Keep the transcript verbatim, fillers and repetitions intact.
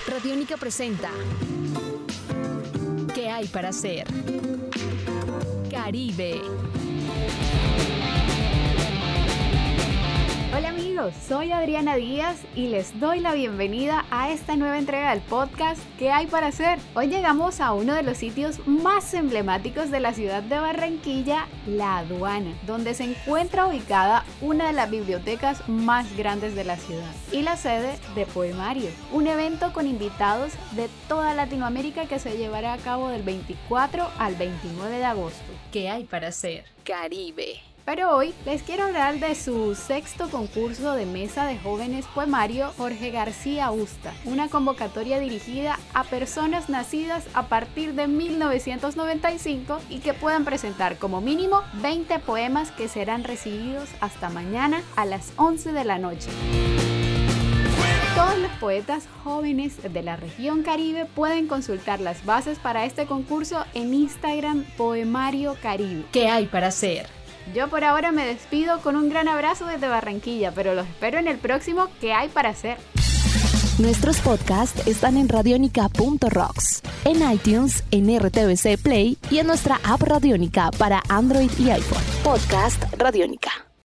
Radiónica presenta ¿Qué hay para hacer? Caribe. Hola amigos, soy Adriana Díaz y les doy la bienvenida a esta nueva entrega del podcast ¿Qué hay para hacer? Hoy llegamos a uno de los sitios más emblemáticos de la ciudad de Barranquilla, La Aduana, donde se encuentra ubicada una de las bibliotecas más grandes de la ciudad y la sede de Poemario, un evento con invitados de toda Latinoamérica que se llevará a cabo del veinticuatro al veintinueve de agosto. ¿Qué hay para hacer? Caribe. Pero hoy les quiero hablar de su sexto concurso de mesa de jóvenes poemario Jorge García Usta, una convocatoria dirigida a personas nacidas a partir de mil novecientos noventa y cinco y que puedan presentar como mínimo veinte poemas que serán recibidos hasta mañana a las once de la noche. Todos los poetas jóvenes de la región Caribe pueden consultar las bases para este concurso en Instagram Poemario Caribe. ¿Qué hay para hacer? Yo por ahora me despido con un gran abrazo desde Barranquilla, pero los espero en el próximo ¿Qué hay para hacer? Nuestros podcasts están en radionica punto rocks, en iTunes, en R T V C Play y en nuestra app Radiónica para Android y iPhone. Podcast Radiónica.